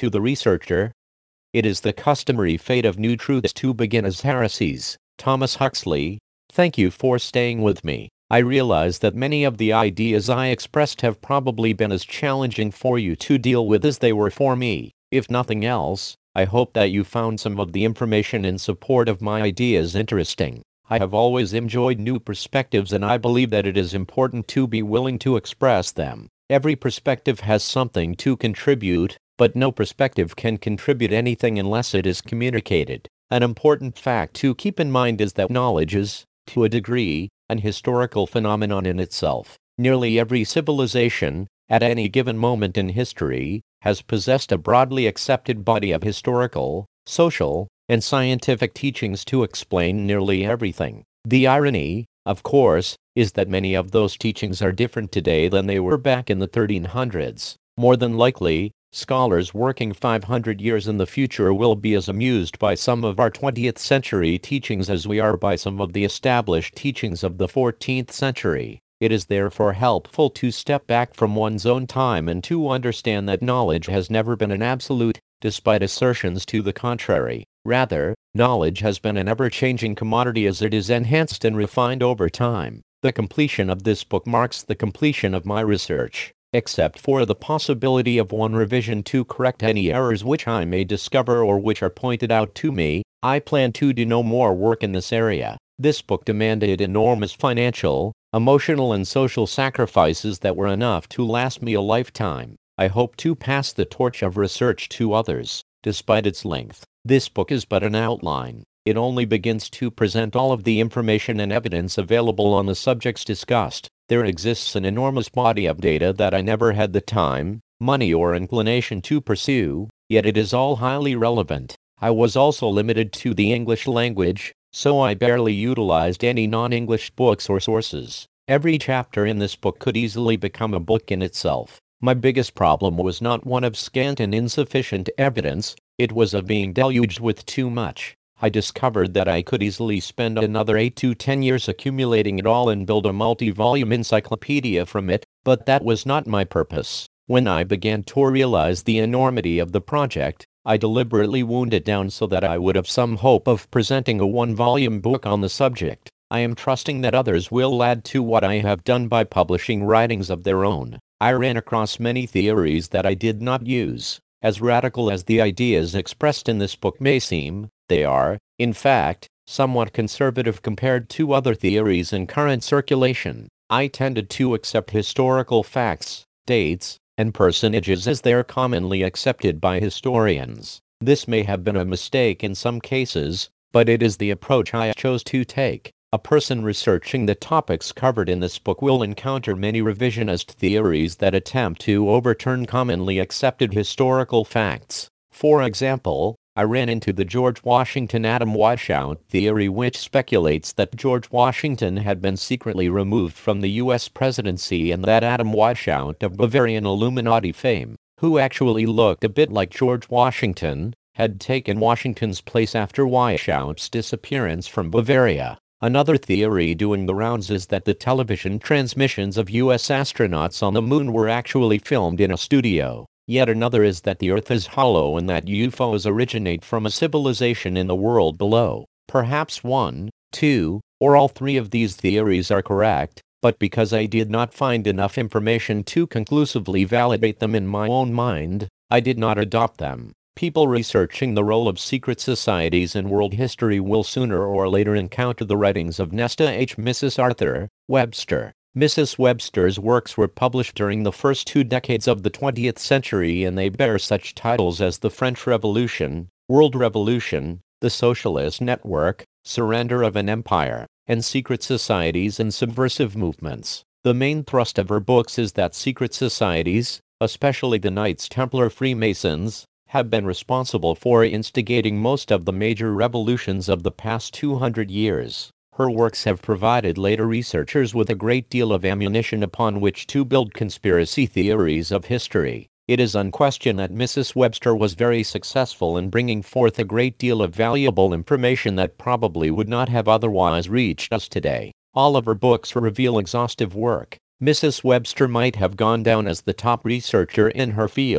to the researcher. It is the customary fate of new truths to begin as heresies. Thomas Huxley. Thank you for staying with me. I realize that many of the ideas I expressed have probably been as challenging for you to deal with as they were for me. If nothing else, I hope that you found some of the information in support of my ideas interesting. I have always enjoyed new perspectives, and I believe that it is important to be willing to express them. Every perspective has something to contribute, but no perspective can contribute anything unless it is communicated. An important fact to keep in mind is that knowledge is, to a degree, an historical phenomenon in itself. Nearly every civilization, at any given moment in history, has possessed a broadly accepted body of historical, social, and scientific teachings to explain nearly everything. The irony, of course, is that many of those teachings are different today than they were back in the 1300s. More than likely, scholars working 500 years in the future will be as amused by some of our 20th century teachings as we are by some of the established teachings of the 14th century. It is therefore helpful to step back from one's own time and to understand that knowledge has never been an absolute, despite assertions to the contrary. Rather, knowledge has been an ever-changing commodity as it is enhanced and refined over time. The completion of this book marks the completion of my research. Except for the possibility of one revision to correct any errors which I may discover or which are pointed out to me, I plan to do no more work in this area. This book demanded enormous financial, emotional, and social sacrifices that were enough to last me a lifetime. I hope to pass the torch of research to others. Despite its length, this book is but an outline. It only begins to present all of the information and evidence available on the subjects discussed. There exists an enormous body of data that I never had the time, money, or inclination to pursue, yet it is all highly relevant. I was also limited to the English language, so I barely utilized any non-English books or sources. Every chapter in this book could easily become a book in itself. My biggest problem was not one of scant and insufficient evidence, it was of being deluged with too much. I discovered that I could easily spend another 8 to 10 years accumulating it all and build a multi-volume encyclopedia from it, but that was not my purpose. When I began to realize the enormity of the project, I deliberately wound it down so that I would have some hope of presenting a one-volume book on the subject. I am trusting that others will add to what I have done by publishing writings of their own. I ran across many theories that I did not use. As radical as the ideas expressed in this book may seem, they are, in fact, somewhat conservative compared to other theories in current circulation. I tended to accept historical facts, dates, and personages as they are commonly accepted by historians. This may have been a mistake in some cases, but it is the approach I chose to take. A person researching the topics covered in this book will encounter many revisionist theories that attempt to overturn commonly accepted historical facts. For example, I ran into the George Washington Adam Weishaupt theory, which speculates that George Washington had been secretly removed from the U.S. presidency and that Adam Weishaupt of Bavarian Illuminati fame, who actually looked a bit like George Washington, had taken Washington's place after Weishaupt's disappearance from Bavaria. Another theory doing the rounds is that the television transmissions of U.S. astronauts on the moon were actually filmed in a studio. Yet another is that the Earth is hollow and that UFOs originate from a civilization in the world below. Perhaps one, two, or all three of these theories are correct, but because I did not find enough information to conclusively validate them in my own mind, I did not adopt them. People researching the role of secret societies in world history will sooner or later encounter the writings of Nesta H. Mrs. Arthur Webster. Mrs. Webster's works were published during the first 2 decades of the 20th century, and they bear such titles as The French Revolution, World Revolution, The Socialist Network, Surrender of an Empire, and Secret Societies and Subversive Movements. The main thrust of her books is that secret societies, especially the Knights Templar Freemasons, have been responsible for instigating most of the major revolutions of the past 200 years. Her works have provided later researchers with a great deal of ammunition upon which to build conspiracy theories of history. It is unquestioned that Mrs. Webster was very successful in bringing forth a great deal of valuable information that probably would not have otherwise reached us today. All of her books reveal exhaustive work. Mrs. Webster might have gone down as the top researcher in her field,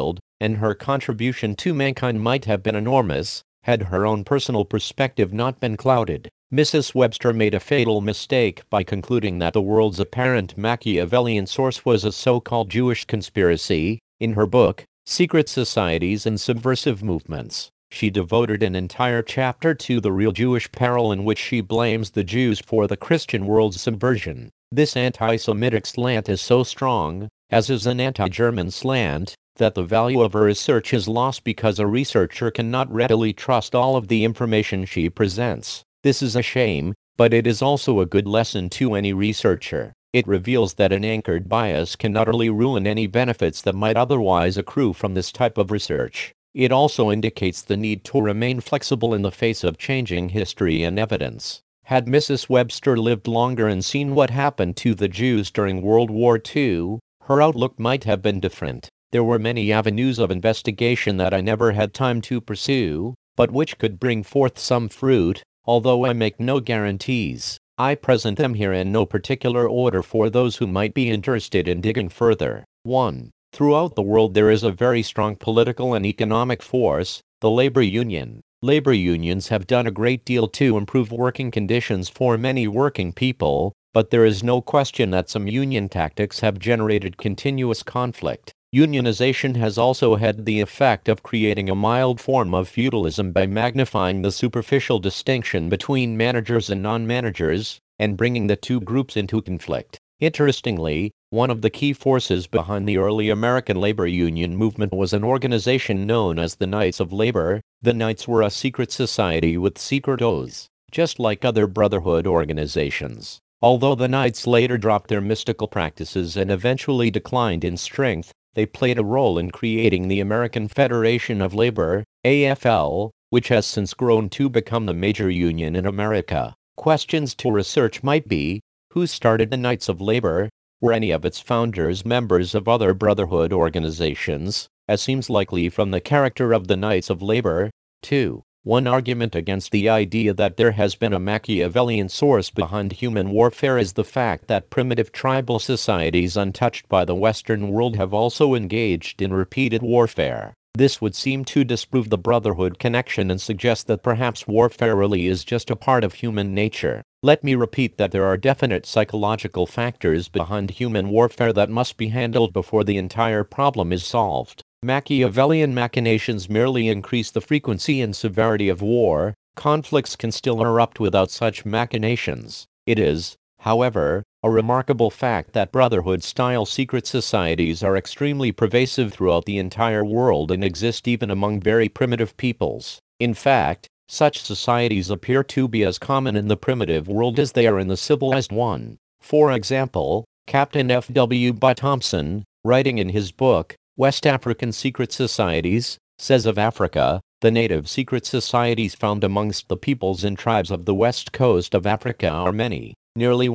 and her contribution to mankind might have been enormous, had her own personal perspective not been clouded. Mrs. Webster made a fatal mistake by concluding that the world's apparent Machiavellian source was a so-called Jewish conspiracy. In her book, Secret Societies and Subversive Movements, she devoted an entire chapter to the real Jewish peril in which she blames the Jews for the Christian world's subversion. This anti-Semitic slant is so strong, as is an anti-German slant, that the value of her research is lost because a researcher cannot readily trust all of the information she presents. This is a shame, but it is also a good lesson to any researcher. It reveals that an anchored bias can utterly ruin any benefits that might otherwise accrue from this type of research. It also indicates the need to remain flexible in the face of changing history and evidence. Had Mrs. Webster lived longer and seen what happened to the Jews during World War II, her outlook might have been different. There were many avenues of investigation that I never had time to pursue, but which could bring forth some fruit, although I make no guarantees. I present them here in no particular order for those who might be interested in digging further. 1. Throughout the world there is a very strong political and economic force, the labor union. Labor unions have done a great deal to improve working conditions for many working people, but there is no question that some union tactics have generated continuous conflict. Unionization has also had the effect of creating a mild form of feudalism by magnifying the superficial distinction between managers and non-managers, and bringing the two groups into conflict. Interestingly, one of the key forces behind the early American labor union movement was an organization known as the Knights of Labor. The Knights were a secret society with secret oaths, just like other brotherhood organizations. Although the Knights later dropped their mystical practices and eventually declined in strength, they played a role in creating the American Federation of Labor, AFL, which has since grown to become the major union in America. Questions to research might be, who started the Knights of Labor? Were any of its founders members of other brotherhood organizations, as seems likely from the character of the Knights of Labor? 2. One argument against the idea that there has been a Machiavellian source behind human warfare is the fact that primitive tribal societies untouched by the Western world have also engaged in repeated warfare. This would seem to disprove the brotherhood connection and suggest that perhaps warfare really is just a part of human nature. Let me repeat that there are definite psychological factors behind human warfare that must be handled before the entire problem is solved. Machiavellian machinations merely increase the frequency and severity of war. Conflicts can still erupt without such machinations. It is, however, a remarkable fact that brotherhood-style secret societies are extremely pervasive throughout the entire world and exist even among very primitive peoples. In fact, such societies appear to be as common in the primitive world as they are in the civilized one. For example, Captain F.W. Thompson, writing in his book, West African Secret Societies, says of Africa, the native secret societies found amongst the peoples and tribes of the west coast of Africa are many. Nearly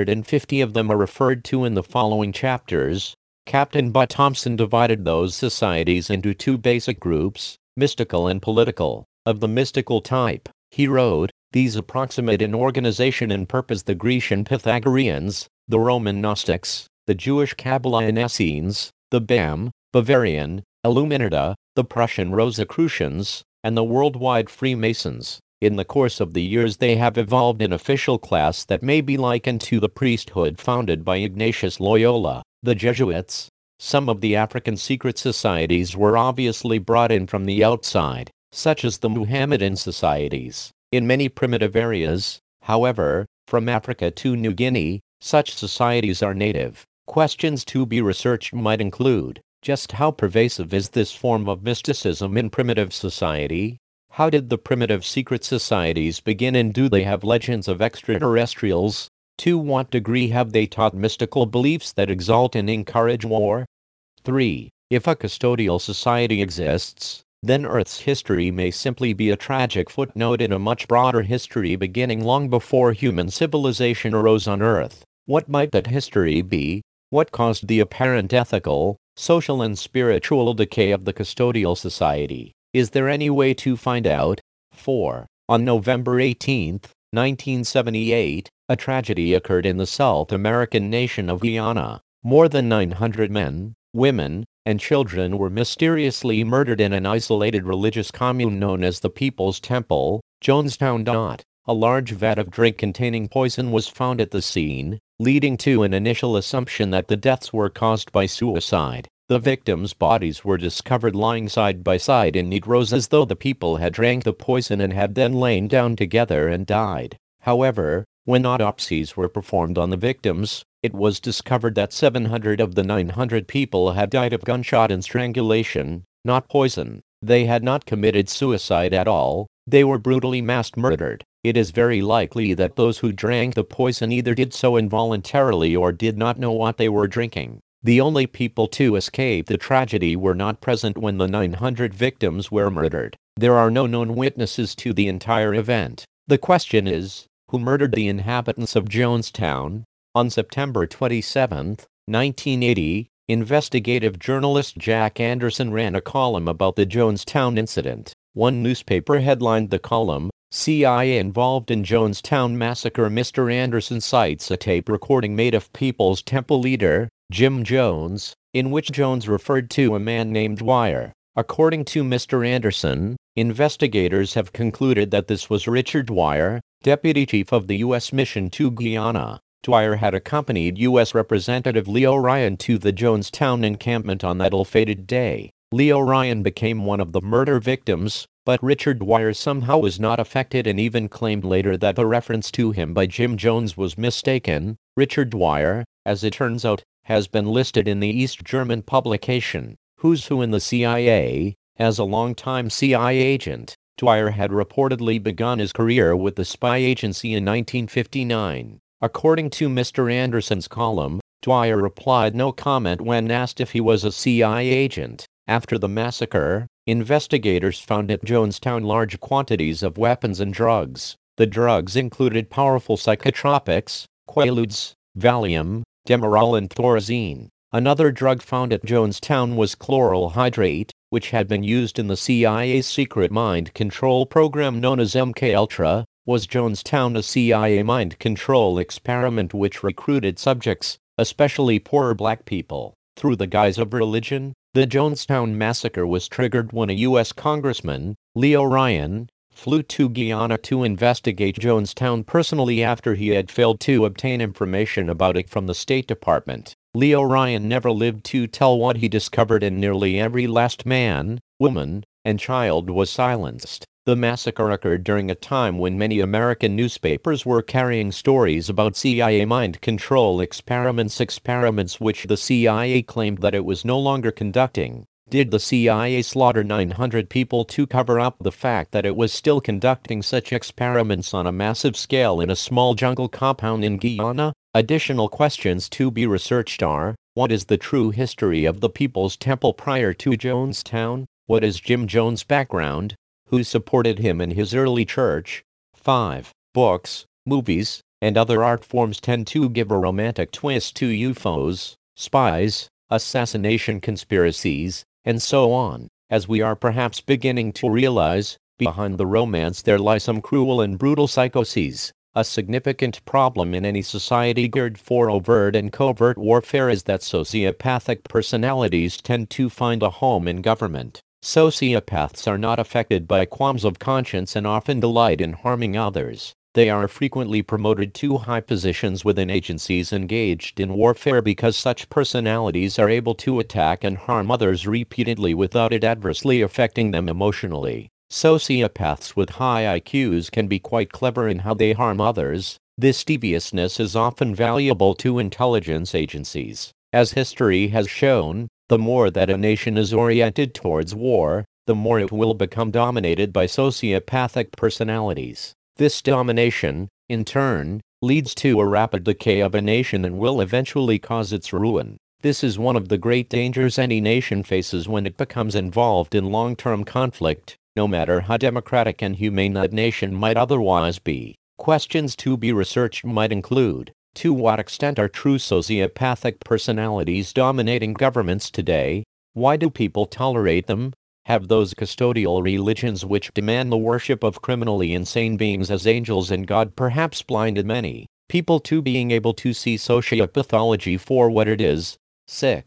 150 of them are referred to in the following chapters. Captain Thompson divided those societies into two basic groups, mystical and political. Of the mystical type, he wrote, these approximate in organization and purpose the Grecian Pythagoreans, the Roman Gnostics, the Jewish Kabbalah and Essenes, the Bavarian Illuminata, the Prussian Rosicrucians, and the worldwide Freemasons. In the course of the years they have evolved an official class that may be likened to the priesthood founded by Ignatius Loyola, the Jesuits. Some of the African secret societies were obviously brought in from the outside, such as the Mohammedan societies. In many primitive areas, however, from Africa to New Guinea, such societies are native. Questions to be researched might include, just how pervasive is this form of mysticism in primitive society? How did the primitive secret societies begin and do they have legends of extraterrestrials? To what degree have they taught mystical beliefs that exalt and encourage war? 3. If a custodial society exists, then Earth's history may simply be a tragic footnote in a much broader history beginning long before human civilization arose on Earth. What might that history be? What caused the apparent ethical, social and spiritual decay of the custodial society? Is there any way to find out? 4. On November 18, 1978, a tragedy occurred in the South American nation of Guyana. More than 900 men, women, and children were mysteriously murdered in an isolated religious commune known as the People's Temple, Jonestown. A large vat of drink containing poison was found at the scene, leading to an initial assumption that the deaths were caused by suicide. The victims' bodies were discovered lying side by side in neat rows as though the people had drank the poison and had then lain down together and died. However, when autopsies were performed on the victims, it was discovered that 700 of the 900 people had died of gunshot and strangulation, not poison. They had not committed suicide at all, they were brutally mass murdered. It is very likely that those who drank the poison either did so involuntarily or did not know what they were drinking. The only people to escape the tragedy were not present when the 900 victims were murdered. There are no known witnesses to the entire event. The question is, who murdered the inhabitants of Jonestown? On September 27, 1980, investigative journalist Jack Anderson ran a column about the Jonestown incident. One newspaper headlined the column, "CIA Involved in Jonestown Massacre." Mr. Anderson cites a tape recording made of People's Temple leader, Jim Jones, in which Jones referred to a man named Dwyer. According to Mr. Anderson, investigators have concluded that this was Richard Dwyer, deputy chief of the U.S. mission to Guyana. Dwyer had accompanied U.S. Representative Leo Ryan to the Jonestown encampment on that ill-fated day. Leo Ryan became one of the murder victims, but Richard Dwyer somehow was not affected and even claimed later that the reference to him by Jim Jones was mistaken. Richard Dwyer, as it turns out, has been listed in the East German publication, Who's Who in the CIA, as a longtime CIA agent. Dwyer had reportedly begun his career with the spy agency in 1959. According to Mr. Anderson's column, Dwyer replied no comment when asked if he was a CIA agent. After the massacre, investigators found at Jonestown large quantities of weapons and drugs. The drugs included powerful psychotropics, Quaaludes, Valium, Demerol and Thorazine. Another drug found at Jonestown was chloral hydrate, which had been used in the CIA's secret mind control program known as MKUltra. Was Jonestown a CIA mind control experiment which recruited subjects, especially poorer black people, through the guise of religion? The Jonestown massacre was triggered when a U.S. Congressman, Leo Ryan, flew to Guyana to investigate Jonestown personally after he had failed to obtain information about it from the State Department. Leo Ryan never lived to tell what he discovered, and nearly every last man, woman, and child was silenced. The massacre occurred during a time when many American newspapers were carrying stories about CIA mind control experiments which the CIA claimed that it was no longer conducting. Did the CIA slaughter 900 people to cover up the fact that it was still conducting such experiments on a massive scale in a small jungle compound in Guyana? Additional questions to be researched are, what is the true history of the People's Temple prior to Jonestown? What is Jim Jones' background? Who supported him in his early church? 5. Books, movies, and other art forms tend to give a romantic twist to UFOs, spies, assassination conspiracies, and so on. As we are perhaps beginning to realize, behind the romance there lie some cruel and brutal psychoses. A significant problem in any society geared for overt and covert warfare is that sociopathic personalities tend to find a home in government. Sociopaths are not affected by qualms of conscience and often delight in harming others. They are frequently promoted to high positions within agencies engaged in warfare because such personalities are able to attack and harm others repeatedly without it adversely affecting them emotionally. Sociopaths with high IQs can be quite clever in how they harm others. This deviousness is often valuable to intelligence agencies. As history has shown, the more that a nation is oriented towards war, the more it will become dominated by sociopathic personalities. This domination, in turn, leads to a rapid decay of a nation and will eventually cause its ruin. This is one of the great dangers any nation faces when it becomes involved in long-term conflict, no matter how democratic and humane that nation might otherwise be. Questions to be researched might include, to what extent are true sociopathic personalities dominating governments today? Why do people tolerate them? Have those custodial religions which demand the worship of criminally insane beings as angels and God perhaps blinded many people to being able to see sociopathology for what it is? 6.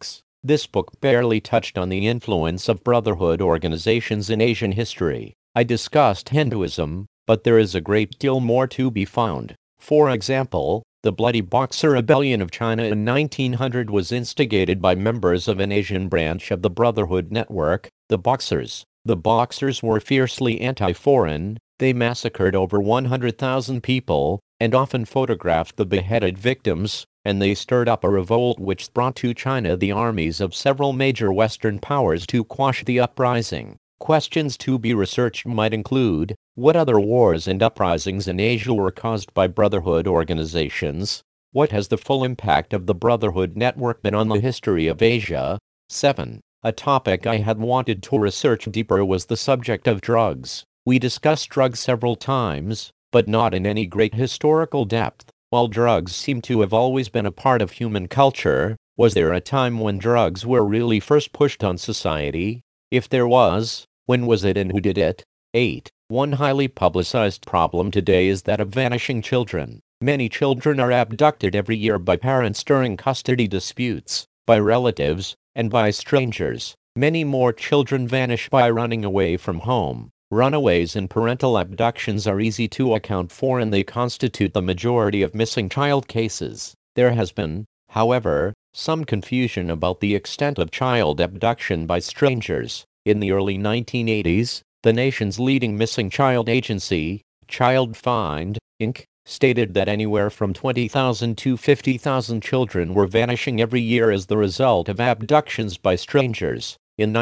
This book barely touched on the influence of brotherhood organizations in Asian history. I discussed Hinduism, but there is a great deal more to be found. For example, the Bloody Boxer Rebellion of China in 1900 was instigated by members of an Asian branch of the Brotherhood Network, the Boxers. The Boxers were fiercely anti-foreign. They massacred over 100,000 people, and often photographed the beheaded victims, and they stirred up a revolt which brought to China the armies of several major Western powers to quash the uprising. Questions to be researched might include, what other wars and uprisings in Asia were caused by Brotherhood organizations? What has the full impact of the Brotherhood Network been on the history of Asia? 7. A topic I had wanted to research deeper was the subject of drugs. We discussed drugs several times, but not in any great historical depth. While drugs seem to have always been a part of human culture, was there a time when drugs were really first pushed on society? If there was, when was it and who did it? 8. One highly publicized problem today is that of vanishing children. Many children are abducted every year by parents during custody disputes, by relatives, and by strangers. Many more children vanish by running away from home. Runaways and parental abductions are easy to account for, and they constitute the majority of missing child cases. There has been, however, some confusion about the extent of child abduction by strangers. In the early 1980s, the nation's leading missing child agency, Child Find, Inc., stated that anywhere from 20,000 to 50,000 children were vanishing every year as the result of abductions by strangers. In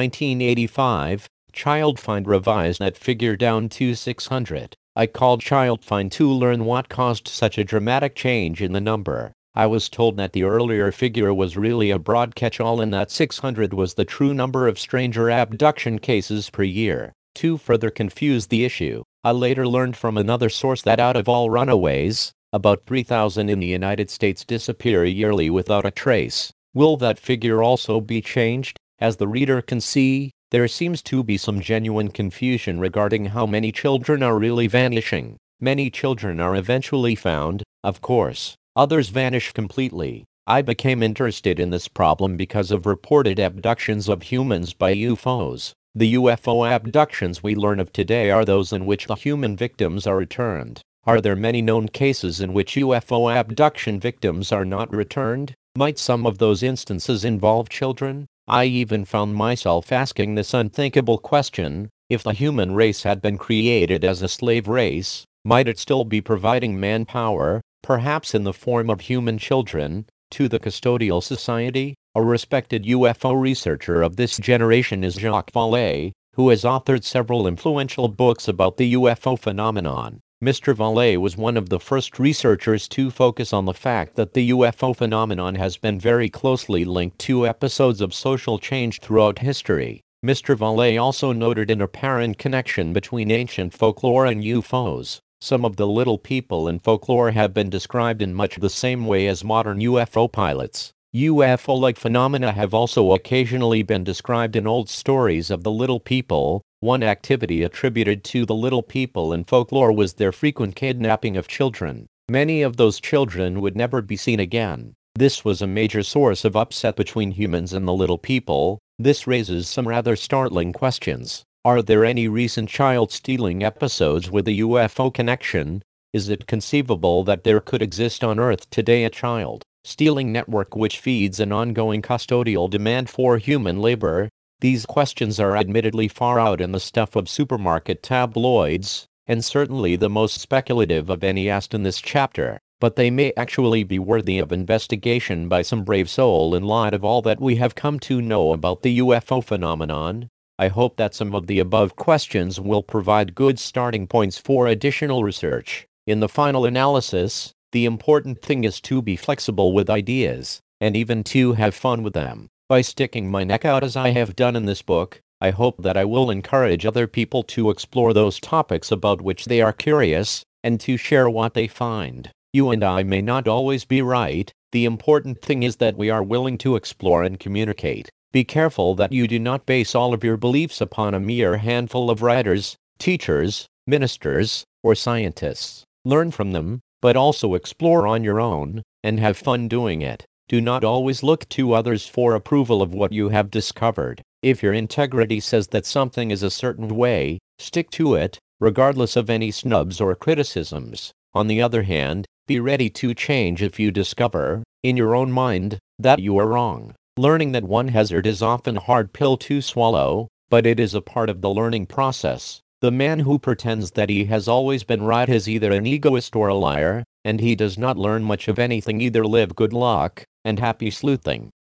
1985, Child Find revised that figure down to 600. I called Child Find to learn what caused such a dramatic change in the number. I was told that the earlier figure was really a broad catch-all and that 600 was the true number of stranger abduction cases per year. To further confuse the issue, I later learned from another source that out of all runaways, about 3,000 in the United States disappear yearly without a trace. Will that figure also be changed? As the reader can see, there seems to be some genuine confusion regarding how many children are really vanishing. Many children are eventually found, of course. Others vanish completely. I became interested in this problem because of reported abductions of humans by UFOs. The UFO abductions we learn of today are those in which the human victims are returned. Are there many known cases in which UFO abduction victims are not returned? Might some of those instances involve children? I even found myself asking this unthinkable question: if the human race had been created as a slave race, might it still be providing manpower, perhaps in the form of human children, to the custodial society? A respected UFO researcher of this generation is Jacques Vallée, who has authored several influential books about the UFO phenomenon. Mr. Vallée was one of the first researchers to focus on the fact that the UFO phenomenon has been very closely linked to episodes of social change throughout history. Mr. Vallée also noted an apparent connection between ancient folklore and UFOs. Some of the little people in folklore have been described in much the same way as modern UFO pilots. UFO-like phenomena have also occasionally been described in old stories of the little people. One activity attributed to the little people in folklore was their frequent kidnapping of children. Many of those children would never be seen again. This was a major source of upset between humans and the little people. This raises some rather startling questions. Are there any recent child stealing episodes with a UFO connection? Is it conceivable that there could exist on Earth today a child stealing network which feeds an ongoing custodial demand for human labor? These questions are admittedly far out in the stuff of supermarket tabloids, and certainly the most speculative of any asked in this chapter, but they may actually be worthy of investigation by some brave soul in light of all that we have come to know about the UFO phenomenon. I hope that some of the above questions will provide good starting points for additional research. In the final analysis, the important thing is to be flexible with ideas, and even to have fun with them. By sticking my neck out as I have done in this book, I hope that I will encourage other people to explore those topics about which they are curious, and to share what they find. You and I may not always be right. The important thing is that we are willing to explore and communicate. Be careful that you do not base all of your beliefs upon a mere handful of writers, teachers, ministers, or scientists. Learn from them, but also explore on your own, and have fun doing it. Do not always look to others for approval of what you have discovered. If your integrity says that something is a certain way, stick to it, regardless of any snubs or criticisms. On the other hand, be ready to change if you discover, in your own mind, that you are wrong. Learning that one hazard is often a hard pill to swallow, but it is a part of the learning process. The man who pretends that he has always been right is either an egoist or a liar, and he does not learn much of anything. Either live good luck, and happy sleuthing.